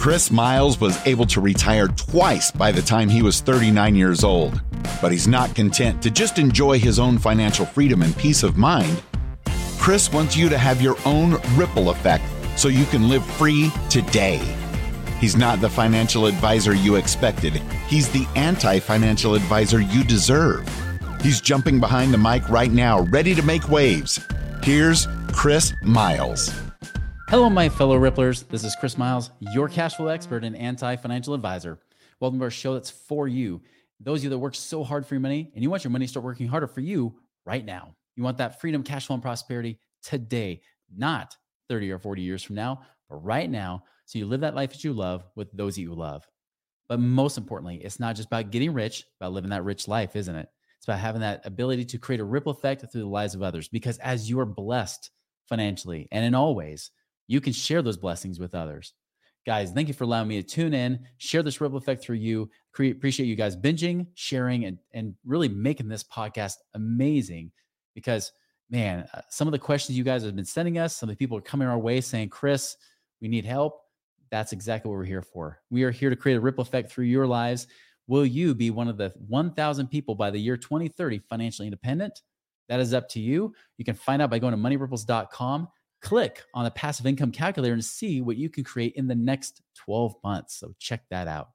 Chris Miles was able to retire twice by the time he was 39 years old, but he's not content to just enjoy his own financial freedom and peace of mind. Chris wants you to have your own ripple effect so you can live free today. He's not the financial advisor you expected. He's the anti-financial advisor you deserve. He's jumping behind the mic right now, ready to make waves. Here's Chris Miles. Hello, my fellow Ripplers. This is Chris Miles, your cash flow expert and anti-financial advisor. Welcome to our show that's for you. Those of you that work so hard for your money and you want your money to start working harder for you right now. You want that freedom, cash flow, and prosperity today, not 30 or 40 years from now, but right now. So you live that life that you love with those that you love. But most importantly, it's not just about getting rich, about living that rich life, isn't it? It's about having that ability to create a ripple effect through the lives of others. Because as you are blessed financially and in all ways, you can share those blessings with others. Guys, thank you for allowing me to tune in, share this ripple effect through you. Appreciate you guys binging, sharing, and really making this podcast amazing. Because, man, some of the questions you guys have been sending us, some of the people are coming our way saying, Chris, we need help. That's exactly what we're here for. We are here to create a ripple effect through your lives. Will you be one of the 1,000 people by the year 2030 financially independent? That is up to you. You can find out by going to moneyripples.com. Click on the passive income calculator and see what you can create in the next 12 months. So check that out.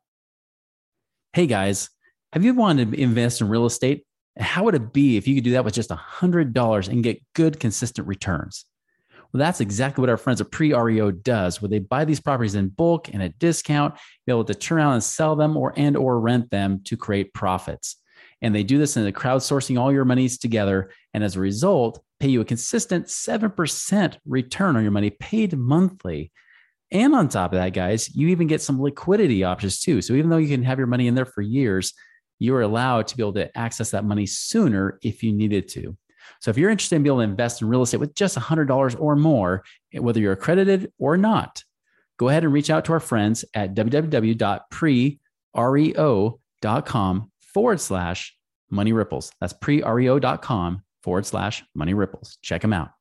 Hey guys, have you wanted to invest in real estate? How would it be if you could do that with just $100 and get good, consistent returns? Well, that's exactly what our friends at Pre-REO does, where they buy these properties in bulk and at a discount, be able to turn around and sell them or rent them to create profits. And they do this in the crowdsourcing all your monies together. And as a result, pay you a consistent 7% return on your money paid monthly. And on top of that, guys, you even get some liquidity options too. So even though you can have your money in there for years, you are allowed to be able to access that money sooner if you needed to. So if you're interested in being able to invest in real estate with just $100 or more, whether you're accredited or not, go ahead and reach out to our friends at www.prereo.com/money ripples. That's prereo.com/money ripples. Check them out.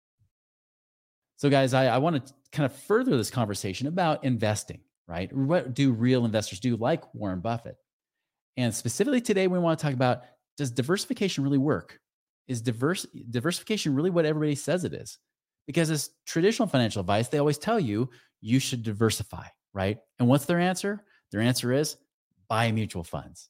So guys, I want to kind of further this conversation about investing, right? What do real investors do, like Warren Buffett? And specifically today, we want to talk about, does diversification really work? Is diversification really what everybody says it is? Because as traditional financial advice, they always tell you, you should diversify, right? And what's their answer? Their answer is buy mutual funds.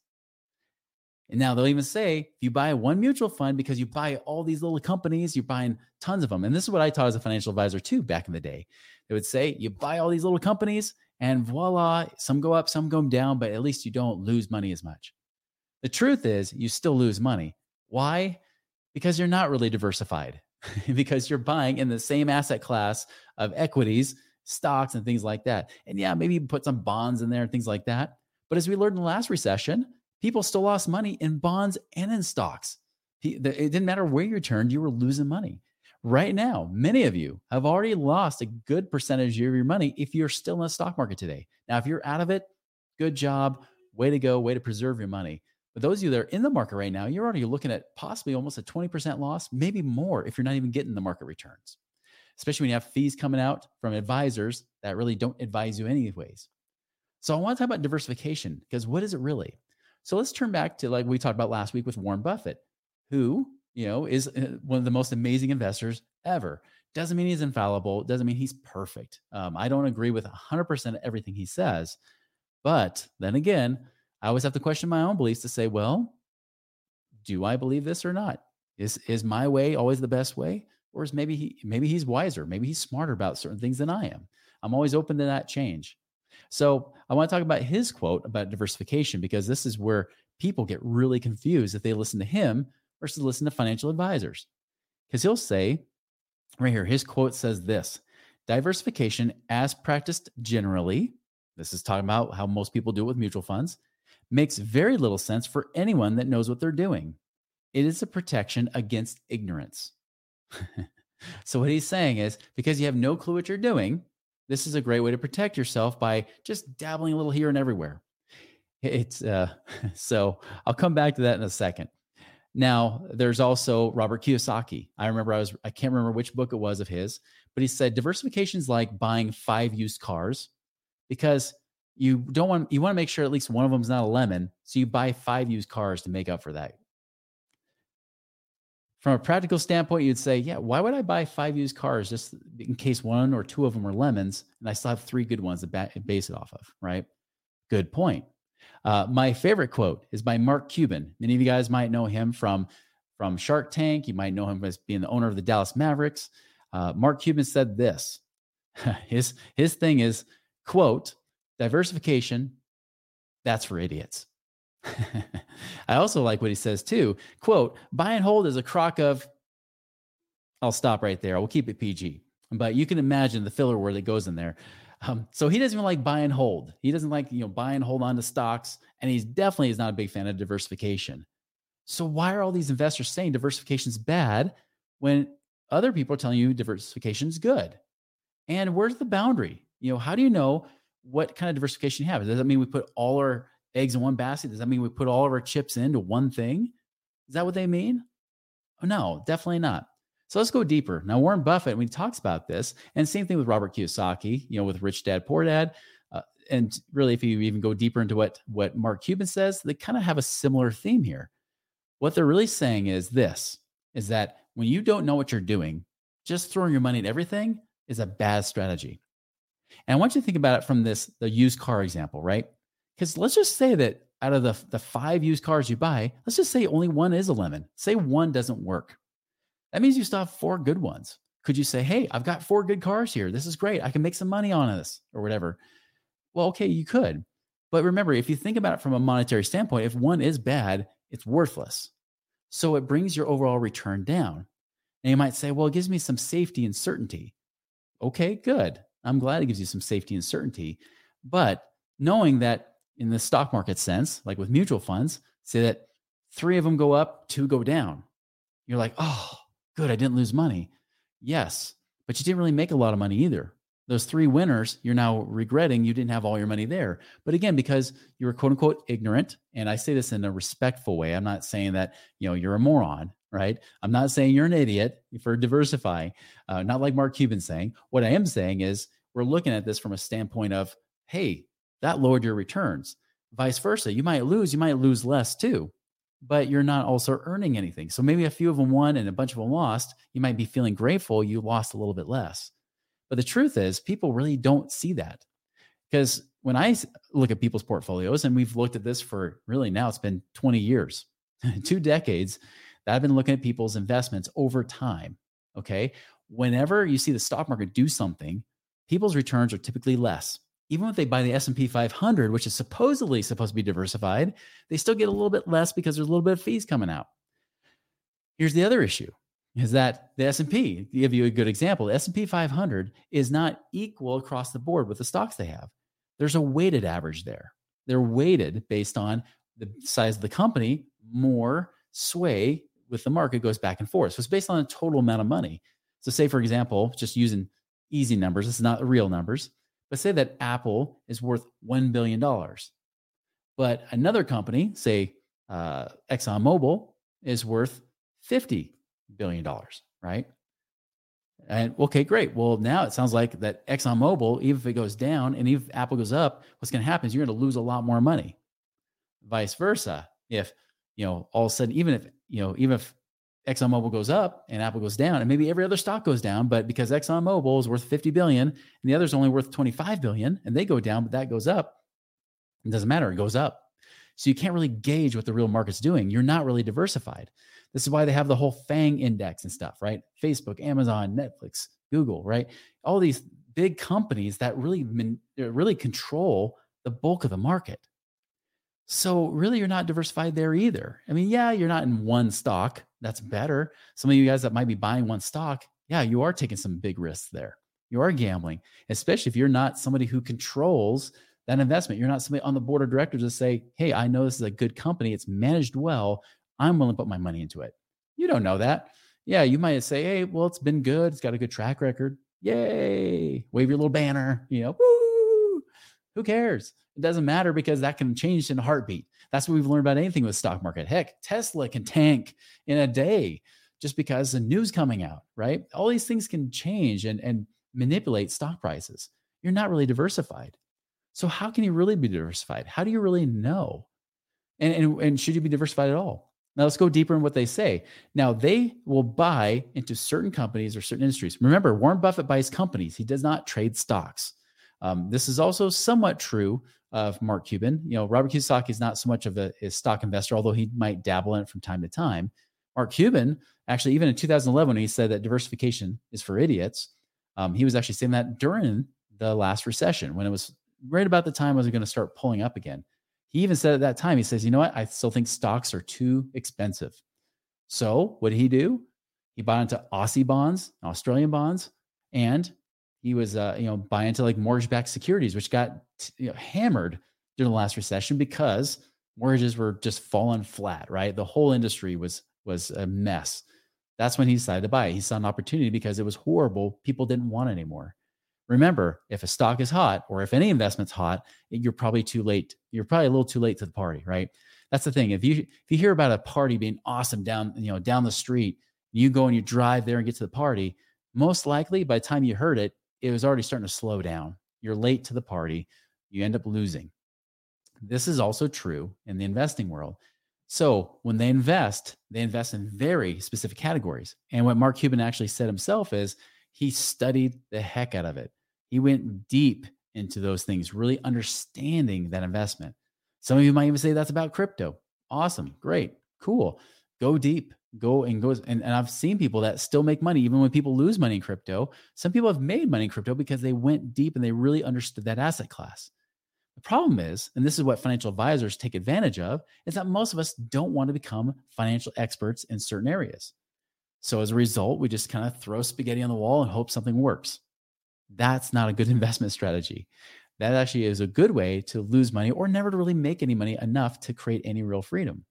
And now they'll even say, if you buy one mutual fund, because you buy all these little companies, you're buying tons of them. And this is what I taught as a financial advisor too, back in the day. They would say, you buy all these little companies and voila, some go up, some go down, but at least you don't lose money as much. The truth is you still lose money. Why? Because you're not really diversified, because you're buying in the same asset class of equities, stocks, and things like that. And yeah, maybe you put some bonds in there and things like that. But as we learned in the last recession, people still lost money in bonds and in stocks. It didn't matter where you turned, you were losing money. Right now, many of you have already lost a good percentage of your money if you're still in the stock market today. Now, if you're out of it, good job, way to go, way to preserve your money. But those of you that are in the market right now, you're already looking at possibly almost a 20% loss, maybe more if you're not even getting the market returns, especially when you have fees coming out from advisors that really don't advise you anyways. So I want to talk about diversification, because what is it really? So let's turn back to like we talked about last week with Warren Buffett, who, is one of the most amazing investors ever. Doesn't mean he's infallible. Doesn't mean he's perfect. I don't agree with 100% of everything he says. But then again, I always have to question my own beliefs to say, well, do I believe this or not? Is my way always the best way? Or is maybe he's wiser? Maybe he's smarter about certain things than I am. I'm always open to that change. So I want to talk about his quote about diversification, because this is where people get really confused if they listen to him versus listen to financial advisors. Because he'll say right here, his quote says this: diversification as practiced generally, this is talking about how most people do it with mutual funds, makes very little sense for anyone that knows what they're doing. It is a protection against ignorance. So what he's saying is, because you have no clue what you're doing, this is a great way to protect yourself by just dabbling a little here and everywhere. So I'll come back to that in a second. Now, there's also Robert Kiyosaki. I can't remember which book it was of his, but he said diversification is like buying 5 used cars, because you want to make sure at least one of them is not a lemon. So you buy 5 used cars to make up for that. From a practical standpoint, you'd say, yeah, why would I buy 5 used cars just in case 1 or 2 of them are lemons and I still have 3 good ones to base it off of, right? Good point. My favorite quote is by Mark Cuban. Many of you guys might know him from Shark Tank. You might know him as being the owner of the Dallas Mavericks. Mark Cuban said this. His thing is, quote, diversification, that's for idiots. I also like what he says too. Quote, buy and hold is a crock of, I'll stop right there. We'll keep it PG. But you can imagine the filler word that goes in there. So he doesn't even like buy and hold. He doesn't like, buy and hold on to stocks. And he's definitely is not a big fan of diversification. So why are all these investors saying diversification is bad when other people are telling you diversification is good? And where's the boundary? How do you know what kind of diversification you have? Does that mean we put all our eggs in one basket? Does that mean we put all of our chips into one thing? Is that what they mean? Oh, no, definitely not. So let's go deeper. Now, Warren Buffett, when he talks about this, and same thing with Robert Kiyosaki, with Rich Dad, Poor Dad. And really, if you even go deeper into what Mark Cuban says, they kind of have a similar theme here. What they're really saying is that when you don't know what you're doing, just throwing your money at everything is a bad strategy. And I want you to think about it from the used car example, right? Because let's just say that out of the 5 used cars you buy, let's just say only 1 is a lemon. Say 1 doesn't work. That means you still have 4 good ones. Could you say, hey, I've got 4 good cars here. This is great. I can make some money on this or whatever. Well, okay, you could. But remember, if you think about it from a monetary standpoint, if 1 is bad, it's worthless. So it brings your overall return down. And you might say, well, it gives me some safety and certainty. Okay, good. I'm glad it gives you some safety and certainty. But knowing that in the stock market sense, like with mutual funds, say that 3 of them go up, 2 go down. You're like, oh, good, I didn't lose money. Yes, but you didn't really make a lot of money either. Those 3 winners, you're now regretting you didn't have all your money there. But again, because you were quote unquote ignorant, and I say this in a respectful way, I'm not saying that you're a moron, right? I'm not saying you're an idiot for diversifying, not like Mark Cuban saying. What I am saying is we're looking at this from a standpoint of, hey, that lowered your returns. Vice versa, you might lose less too, but you're not also earning anything. So maybe a few of them won and a bunch of them lost. You might be feeling grateful you lost a little bit less. But the truth is, people really don't see that. Because when I look at people's portfolios, and we've looked at this for really now, it's been 20 years, 2 decades that I've been looking at people's investments over time. Okay. Whenever you see the stock market do something, people's returns are typically less. Even if they buy the S&P 500, which is supposedly supposed to be diversified, they still get a little bit less because there's a little bit of fees coming out. Here's the other issue. Is that the S&P, to give you a good example, the S&P 500 is not equal across the board with the stocks they have. There's a weighted average there. They're weighted based on the size of the company. More sway with the market goes back and forth. So it's based on the total amount of money. So say, for example, just using easy numbers, this is not real numbers, but say that Apple is worth $1 billion. But another company, say ExxonMobil, is worth $50 billion, right? And okay, great. Well, now it sounds like that ExxonMobil, even if it goes down and even if Apple goes up, what's going to happen is you're going to lose a lot more money. Vice versa. If, all of a sudden, even if ExxonMobil goes up and Apple goes down, and maybe every other stock goes down, but because ExxonMobil is worth 50 billion and the other's only worth 25 billion and they go down, but that goes up, it doesn't matter. It goes up. So you can't really gauge what the real market's doing. You're not really diversified. This is why they have the whole FANG index and stuff, right? Facebook, Amazon, Netflix, Google, right? All these big companies that really control the bulk of the market. So really, you're not diversified there either. I mean, yeah, you're not in one stock. That's better. Some of you guys that might be buying one stock, yeah, you are taking some big risks there. You are gambling, especially if you're not somebody who controls that investment. You're not somebody on the board of directors to say, hey, I know this is a good company. It's managed well. I'm willing to put my money into it. You don't know that. Yeah, you might say, hey, well, it's been good. It's got a good track record. Yay. Wave your little banner, woo. Who cares? It doesn't matter because that can change in a heartbeat. That's what we've learned about anything with stock market. Heck, Tesla can tank in a day just because the news coming out, right? All these things can change and manipulate stock prices. You're not really diversified. So how can you really be diversified? How do you really know? And should you be diversified at all? Now let's go deeper in what they say. Now they will buy into certain companies or certain industries. Remember, Warren Buffett buys companies. He does not trade stocks. This is also somewhat true of Mark Cuban. Robert Kiyosaki is not so much of a stock investor, although he might dabble in it from time to time. Mark Cuban, actually, even in 2011, when he said that diversification is for idiots, he was actually saying that during the last recession, when it was right about the time it was going to start pulling up again. He even said at that time, he says, you know what? I still think stocks are too expensive. So what did he do? He bought into Aussie bonds, Australian bonds, and he was, buying into like mortgage-backed securities, which got hammered during the last recession because mortgages were just falling flat, right? The whole industry was a mess. That's when he decided to buy it. He saw an opportunity because it was horrible. People didn't want it anymore. Remember, if a stock is hot or if any investment's hot, you're probably too late. You're probably a little too late to the party, right? That's the thing. If you hear about a party being awesome down the street, you go and you drive there and get to the party, most likely by the time you heard it, it was already starting to slow down. You're late to the party. You end up losing. This is also true in the investing world. So when they invest in very specific categories. And what Mark Cuban actually said himself is he studied the heck out of it. He went deep into those things, really understanding that investment. Some of you might even say that's about crypto. Awesome. Great. Cool. Go deep. And I've seen people that still make money even when people lose money in crypto. Some people have made money in crypto because they went deep and they really understood that asset class. The problem is, and this is what financial advisors take advantage of, is that most of us don't want to become financial experts in certain areas. So as a result, we just kind of throw spaghetti on the wall and hope something works. That's not a good investment strategy. That actually is a good way to lose money or never to really make any money enough to create any real freedom.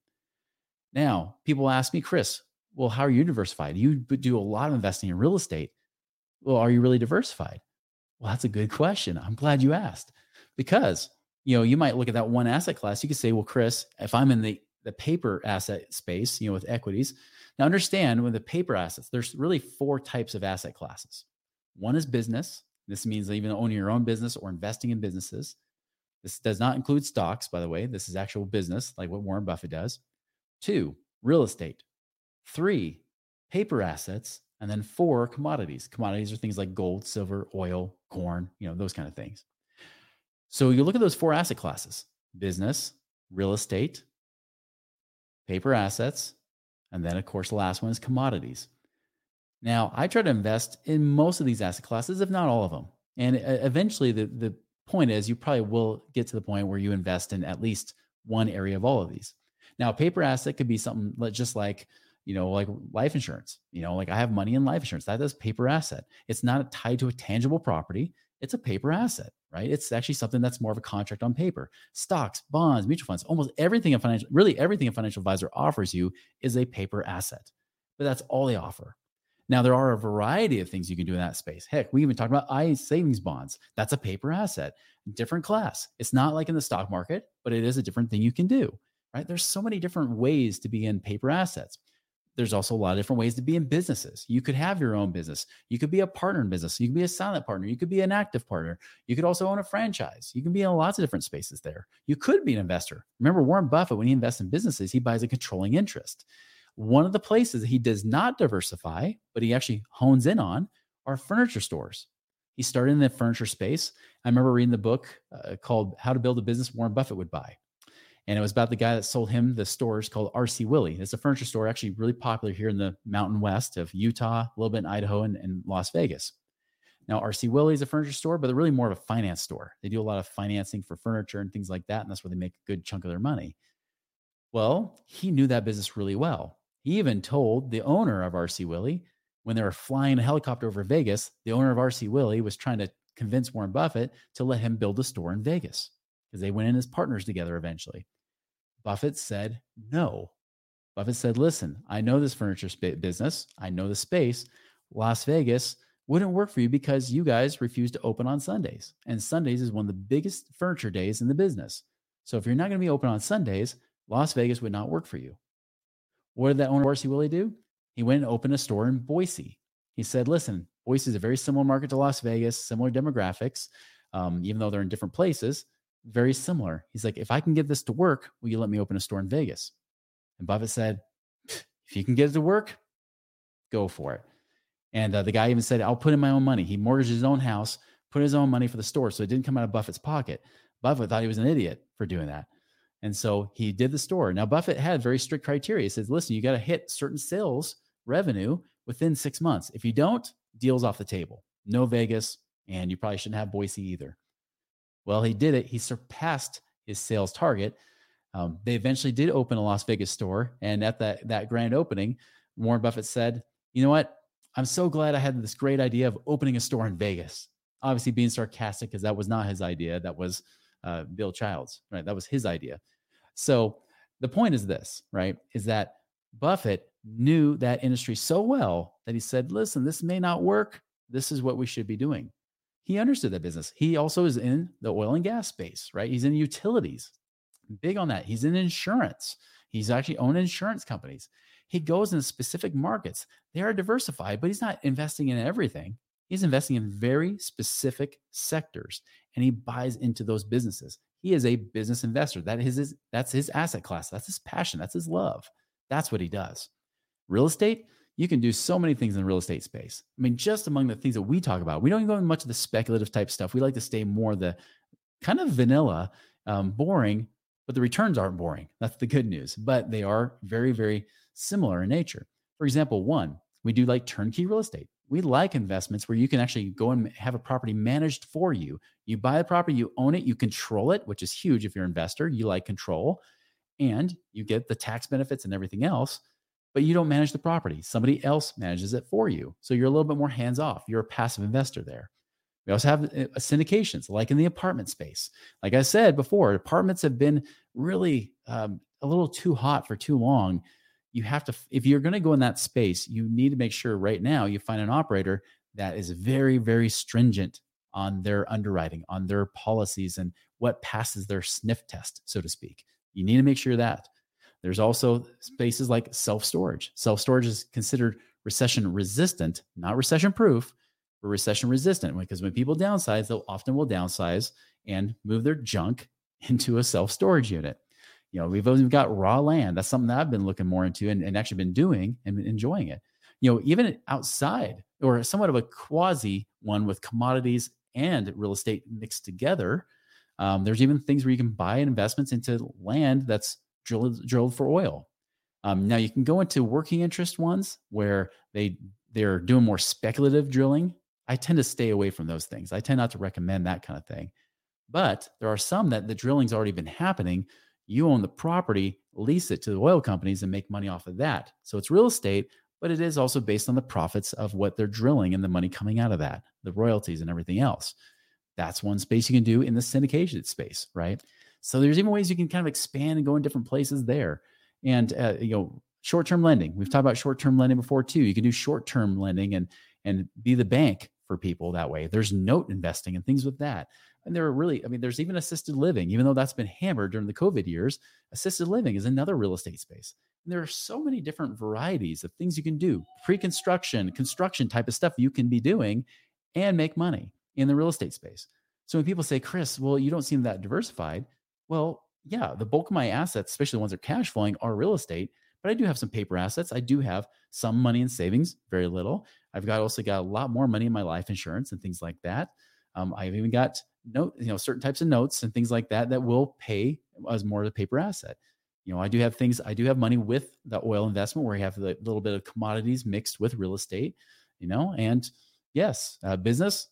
Now, people ask me, Chris, well, how are you diversified? You do a lot of investing in real estate. Well, are you really diversified? Well, that's a good question. I'm glad you asked because, you might look at that one asset class. You could say, well, Chris, if I'm in the paper asset space, with equities. Now understand with the paper assets, there's really 4 types of asset classes. One is business. This means even owning your own business or investing in businesses. This does not include stocks, by the way. This is actual business, like what Warren Buffett does. 2, real estate. 3, paper assets. And then 4, commodities. Commodities are things like gold, silver, oil, corn, those kind of things. So you look at those 4 asset classes: business, real estate, paper assets, and then, of course, the last one is commodities. Now, I try to invest in most of these asset classes, if not all of them. And eventually, the point is you probably will get to the point where you invest in at least one area of all of these. Now, a paper asset could be something just like, like life insurance. Like I have money in life insurance. That is paper asset. It's not tied to a tangible property. It's a paper asset, right? It's actually something that's more of a contract on paper. Stocks, bonds, mutual funds, almost everything everything a financial advisor offers you is a paper asset. But that's all they offer. Now, there are a variety of things you can do in that space. Heck, we even talked about savings bonds. That's a paper asset, different class. It's not like in the stock market, but it is a different thing you can do, right? There's so many different ways to be in paper assets. There's also a lot of different ways to be in businesses. You could have your own business. You could be a partner in business. You could be a silent partner. You could be an active partner. You could also own a franchise. You can be in lots of different spaces there. You could be an investor. Remember, Warren Buffett, when he invests in businesses, he buys a controlling interest. One of the places that he does not diversify, but he actually hones in on, are furniture stores. He started in the furniture space. I remember reading the book called How to Build a Business Warren Buffett Would Buy. And it was about the guy that sold him the stores called R.C. Willey. It's a furniture store actually really popular here in the Mountain West of Utah, a little bit in Idaho, and Las Vegas. Now, R.C. Willey is a furniture store, but they're really more of a finance store. They do a lot of financing for furniture and things like that, and that's where they make a good chunk of their money. Well, he knew that business really well. He even told the owner of R.C. Willey, when they were flying a helicopter over Vegas, the owner of R.C. Willey was trying to convince Warren Buffett to let him build a store in Vegas because they went in as partners together eventually. Buffett said no. Buffett said, listen, I know this furniture business. I know the space. Las Vegas wouldn't work for you because you guys refuse to open on Sundays. And Sundays is one of the biggest furniture days in the business. So if you're not going to be open on Sundays, Las Vegas would not work for you. What did that owner of R.C. Willey do? He went and opened a store in Boise. He said, listen, Boise is a very similar market to Las Vegas, similar demographics. even though they're in different places, very similar. He's like, if I can get this to work, will you let me open a store in Vegas? And Buffett said, if you can get it to work, go for it. And the guy even said, I'll put in my own money. He mortgaged his own house, put his own money for the store. So it didn't come out of Buffett's pocket. Buffett thought he was an idiot for doing that. And so he did the store. Now, Buffett had very strict criteria. He says, listen, you got to hit certain sales revenue within 6 months. If you don't, deal's off the table. No Vegas, and you probably shouldn't have Boise either. Well, he did it. He surpassed his sales target. They eventually did open a Las Vegas store. And at that grand opening, Warren Buffett said, you know what? I'm so glad I had this great idea of opening a store in Vegas. Obviously being sarcastic because that was not his idea. That was Bill Child's, right? That was his idea. So the point is this, right? Is that Buffett knew that industry so well that he said, listen, this may not work. This is what we should be doing. He understood that business. He also is in the oil and gas space, right? He's in utilities, big on that. He's in insurance. He's actually owned insurance companies. He goes into specific markets. They are diversified, but he's not investing in everything. He's investing in very specific sectors, and he buys into those businesses. He is a business investor. That's his asset class. That's his passion. That's his love. That's what he does. Real estate, you can do so many things in the real estate space. I mean, just among the things that we talk about, we don't go into much of the speculative type stuff. We like to stay more the kind of vanilla, boring, but the returns aren't boring. That's the good news, but they are very, very similar in nature. For example, we do like turnkey real estate. We like investments where you can actually go and have a property managed for you. You buy the property, you own it, you control it, which is huge if you're an investor. You like control, and you get the tax benefits and everything else, but you don't manage the property. Somebody else manages it for you. So you're a little bit more hands-off. You're a passive investor there. We also have syndications, like in the apartment space. Like I said before, apartments have been really a little too hot for too long. You have to, if you're going to go in that space, you need to make sure right now you find an operator that is very, very stringent on their underwriting, on their policies, and what passes their sniff test, so to speak. You need to make sure that. There's also spaces like self-storage. Self-storage is considered recession resistant, not recession proof, but recession resistant, because when people downsize, they'll often will downsize and move their junk into a self-storage unit. You know, we've even got raw land. That's something that I've been looking more into and actually been doing and enjoying it. You know, even outside, or somewhat of a quasi one with commodities and real estate mixed together. There's even things where you can buy investments into land that's drilled for oil. Now you can go into working interest ones where they're doing more speculative drilling. I tend to stay away from those things. I tend not to recommend that kind of thing. But there are some that the drilling's already been happening. You own the property, lease it to the oil companies, and make money off of that. So it's real estate, but it is also based on the profits of what they're drilling and the money coming out of that, the royalties and everything else. That's one space you can do in the syndication space, right? So there's even ways you can kind of expand and go in different places there. And short-term lending. We've talked about short-term lending before too. You can do short-term lending and be the bank for people that way. There's note investing and things with that. And there's even assisted living, even though that's been hammered during the COVID years. Assisted living is another real estate space. And there are so many different varieties of things you can do. Pre-construction, construction type of stuff you can be doing and make money in the real estate space. So when people say, Chris, well, you don't seem that diversified. Well, yeah, the bulk of my assets, especially the ones that are cash flowing, are real estate, but I do have some paper assets. I do have some money in savings, very little. I've also got a lot more money in my life insurance and things like that. I've even got certain types of notes and things like that will pay as more of a paper asset. I do have money with the oil investment where I have a little bit of commodities mixed with real estate, and yes, business.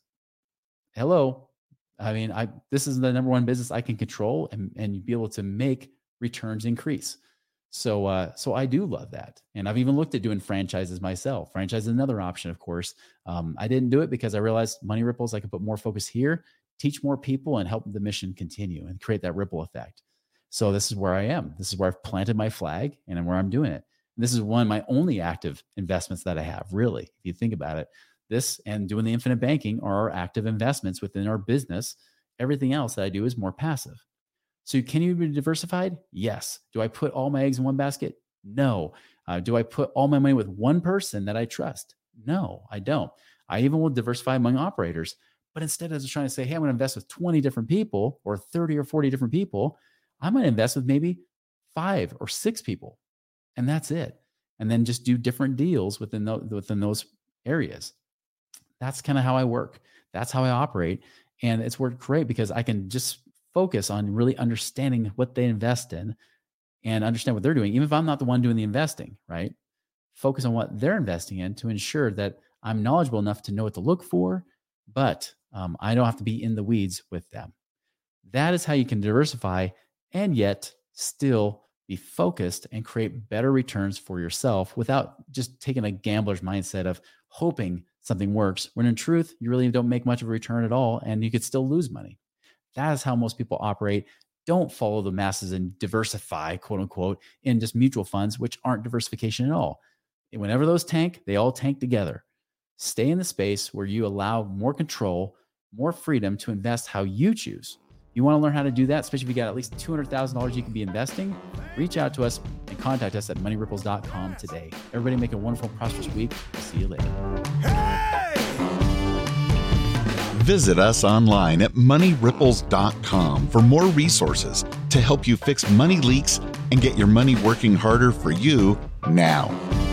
Hello. I mean, this is the number one business I can control and be able to make returns increase. So I do love that. And I've even looked at doing franchises myself. Franchise is another option, of course. I didn't do it because I realized money ripples, I could put more focus here, teach more people, and help the mission continue and create that ripple effect. So this is where I am. This is where I've planted my flag and where I'm doing it. And this is one of my only active investments that I have, really, if you think about it. This and doing the infinite banking are our active investments within our business. Everything else that I do is more passive. So can you be diversified? Yes. Do I put all my eggs in one basket? No. Do I put all my money with one person that I trust? No, I don't. I even will diversify among operators, But instead of just trying to say, hey, I'm going to invest with 20 different people or 30 or 40 different people, I'm going to invest with maybe 5 or 6 people. And that's it. And then just do different deals within those areas. That's kind of how I work. That's how I operate. And it's worked great because I can just focus on really understanding what they invest in and understand what they're doing, even if I'm not the one doing the investing, right? Focus on what they're investing in to ensure that I'm knowledgeable enough to know what to look for, but I don't have to be in the weeds with them. That is how you can diversify and yet still be focused and create better returns for yourself without just taking a gambler's mindset of hoping something works, when in truth, you really don't make much of a return at all and you could still lose money. That is how most people operate. Don't follow the masses and diversify, quote unquote, in just mutual funds, which aren't diversification at all. And whenever those tank, they all tank together. Stay in the space where you allow more control, more freedom to invest how you choose. You want to learn how to do that, especially if you got at least $200,000 you can be investing, reach out to us and contact us at moneyripples.com today. Everybody make a wonderful, prosperous week. See you later. Hey! Visit us online at moneyripples.com for more resources to help you fix money leaks and get your money working harder for you now.